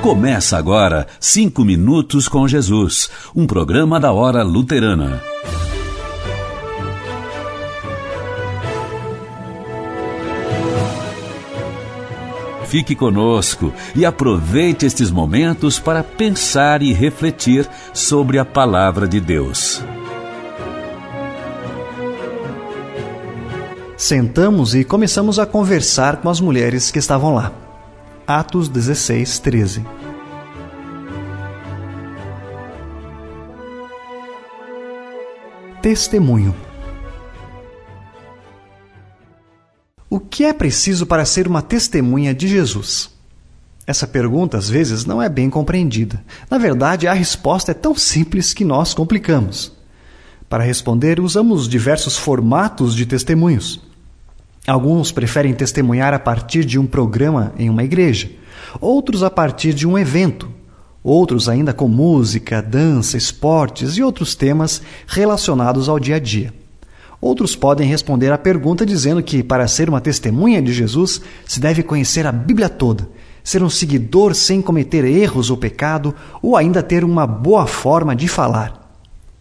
Começa agora 5 Minutos com Jesus, um programa da Hora Luterana. Fique conosco e aproveite estes momentos para pensar e refletir sobre a Palavra de Deus. Sentamos e começamos a conversar com as mulheres que estavam lá. Atos 16, 13. Testemunho. O que é preciso para ser uma testemunha de Jesus? Essa pergunta, às vezes, não é bem compreendida. Na verdade, a resposta é tão simples que nós complicamos. Para responder, usamos diversos formatos de testemunhos. Alguns preferem testemunhar a partir de um programa em uma igreja, outros a partir de um evento, outros ainda com música, dança, esportes e outros temas relacionados ao dia a dia. Outros podem responder à pergunta dizendo que, para ser uma testemunha de Jesus, se deve conhecer a Bíblia toda, ser um seguidor sem cometer erros ou pecado, ou ainda ter uma boa forma de falar.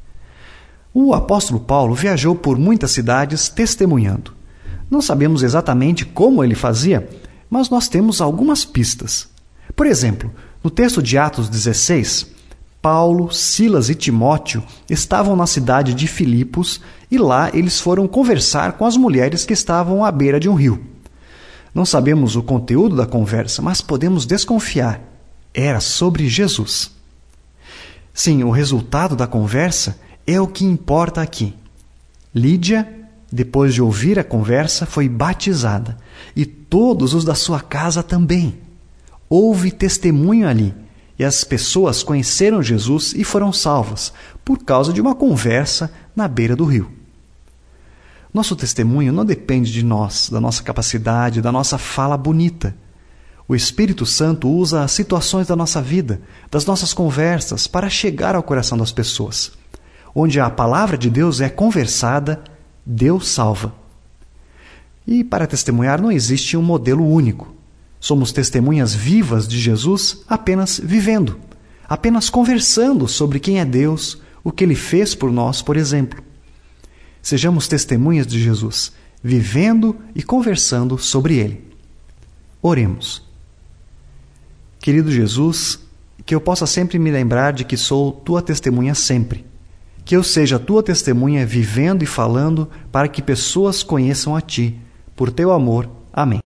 O apóstolo Paulo viajou por muitas cidades testemunhando. Não sabemos exatamente como ele fazia, mas nós temos algumas pistas. Por exemplo, no texto de Atos 16, Paulo, Silas e Timóteo estavam na cidade de Filipos e lá eles foram conversar com as mulheres que estavam à beira de um rio. Não sabemos o conteúdo da conversa, mas podemos desconfiar. Era sobre Jesus. Sim, o resultado da conversa é o que importa aqui. Lídia, depois de ouvir a conversa, foi batizada, e todos os da sua casa também. Houve testemunho ali, e as pessoas conheceram Jesus e foram salvas, por causa de uma conversa na beira do rio. Nosso testemunho não depende de nós, da nossa capacidade, da nossa fala bonita. O Espírito Santo usa as situações da nossa vida, das nossas conversas, para chegar ao coração das pessoas. Onde a palavra de Deus é conversada, Deus salva. E para testemunhar não existe um modelo único. Somos testemunhas vivas de Jesus apenas vivendo, apenas conversando sobre quem é Deus, o que Ele fez por nós, por exemplo. Sejamos testemunhas de Jesus, vivendo e conversando sobre Ele. Oremos. Querido Jesus, que eu possa sempre me lembrar de que sou Tua testemunha sempre. Que eu seja Tua testemunha vivendo e falando para que pessoas conheçam a Ti. Por Teu amor. Amém.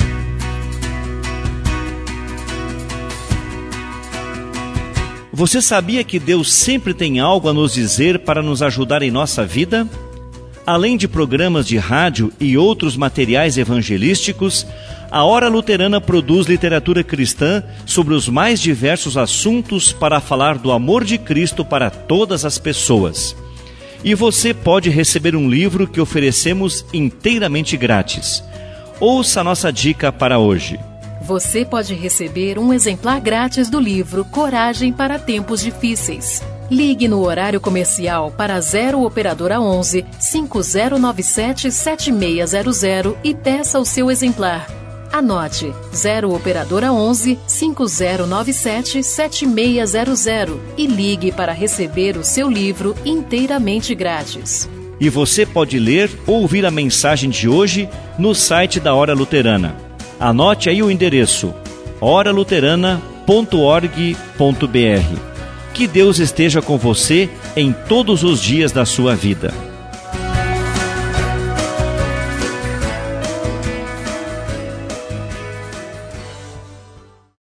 Você sabia que Deus sempre tem algo a nos dizer para nos ajudar em nossa vida? Além de programas de rádio e outros materiais evangelísticos, a Hora Luterana produz literatura cristã sobre os mais diversos assuntos para falar do amor de Cristo para todas as pessoas. E você pode receber um livro que oferecemos inteiramente grátis. Ouça a nossa dica para hoje. Você pode receber um exemplar grátis do livro Coragem para Tempos Difíceis. Ligue no horário comercial para 0 Operadora 11 5097 7600 e peça o seu exemplar. Anote 0 Operadora 11 5097 7600 e ligue para receber o seu livro inteiramente grátis. E você pode ler ou ouvir a mensagem de hoje no site da Hora Luterana. Anote aí o endereço oraluterana.org.br. Que Deus esteja com você em todos os dias da sua vida.